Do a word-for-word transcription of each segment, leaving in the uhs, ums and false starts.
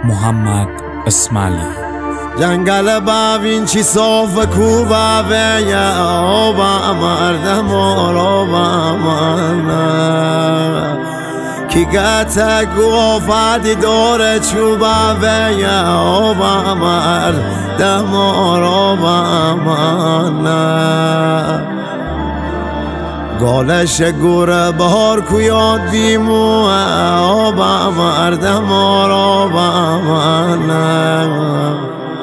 محمد اسماعیلی. جنگل باوین چی صاف کوبا و یا آبا مردم آبا من کی گتا گوفادی دور چوبا و یا آبا مردم آبا من گالش گور بهار کو یاد بیمو آبا مردم آبا من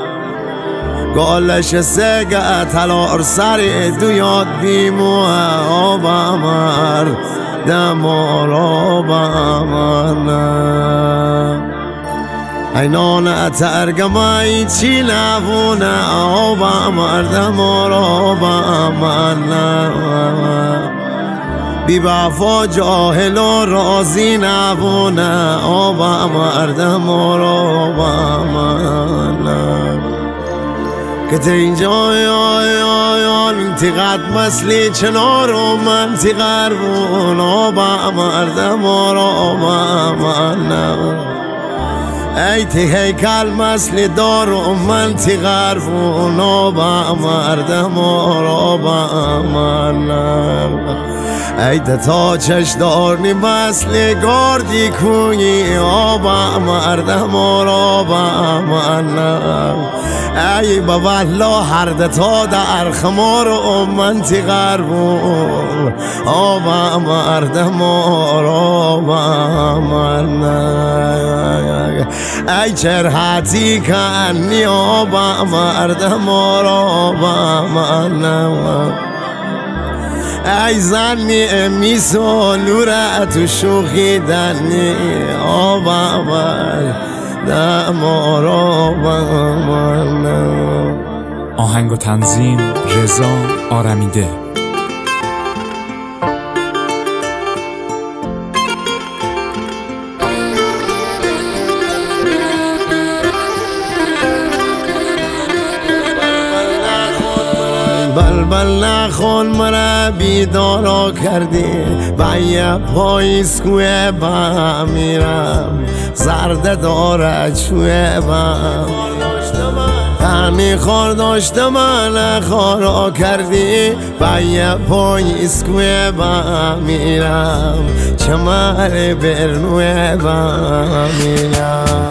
گالش سگه تلار سری دو یاد بیمو آبا مردم آبا من اینان ترگمای چی نبونه آبا مردم آبا من بی وفا جاهل و رازی نبونه آبا مردم آبا من که تا اینجا یا یا یا انتقاد مسلی چنار و منطقه رون آبا مردم آبا من ای تی هیکل مسلی دار و منطقه رون آبا مردم آبا من ای تا چش دارنی مسلی گاردی کوی آبا مردم آبا من ای بابا لا هر تا در خمار و منطقه رون آبا مردم آبا من ای چرحتی کنی آبا مردم آبا من ای زنی میسو نورت و شوخی دنی آبا مردم آبا من. آهنگ و تنظیم رضا آرمیده. بلبل نخون مرا بیدارا کردی باید پاییز کوه با میرم زرد داره چوه با همی خور داشته من خورا کردی باید پاییز کوه با میرم چمر برنوه با میرم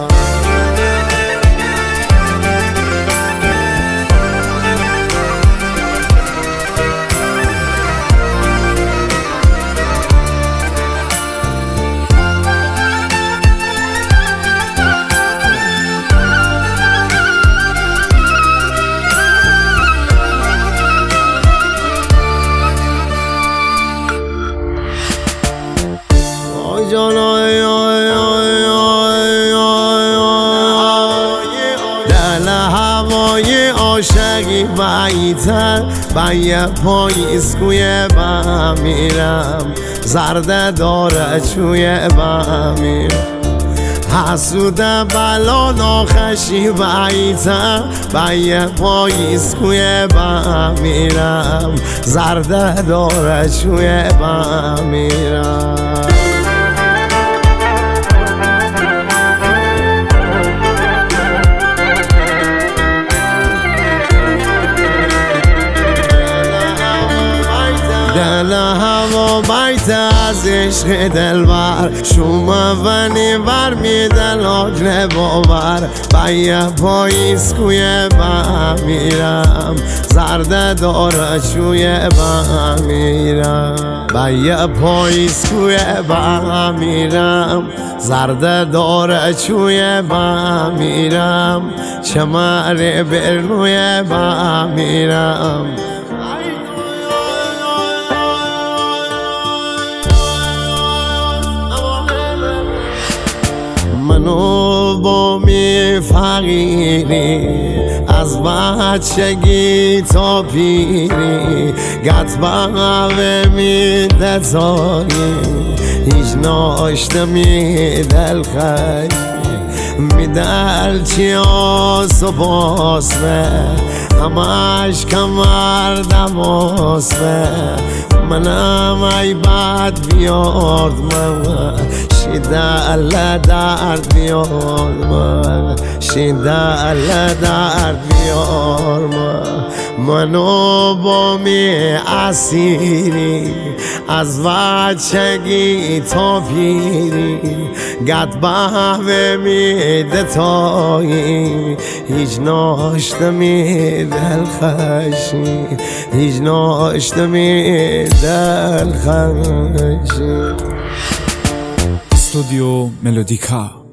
دل هوای عاشقی بایتر باید پاییز کوی با میرم زرده داره چوی با میرم حسوده بلا ناخشی بایتر باید پاییز کوی با میرم زرده داره چوی با میرم دل هوا بیت از عشق دلبر شما ونی ور می دلاج نباور باید پاییز کوی با میرم زرده داره چوی با میرم باید پاییز کوی با میرم زرده داره چوی با میرم چمر برنوی با میرم منو با می فقیری از بچگی تا پیری گت بغوه می دتاری هیچ ناشته می دل خیلی می دل چی آس و باسمه همش کمر دماسمه منم ای بد بیارد من شیدل درد بیار من، شیدل درد بیار من. منو با می اسیری از بچگی تا پیری، گد به میده تایی هیچ ناشتمی دل خشی، هیچ ناشتمی دل خشی. استودیو ملودیکا.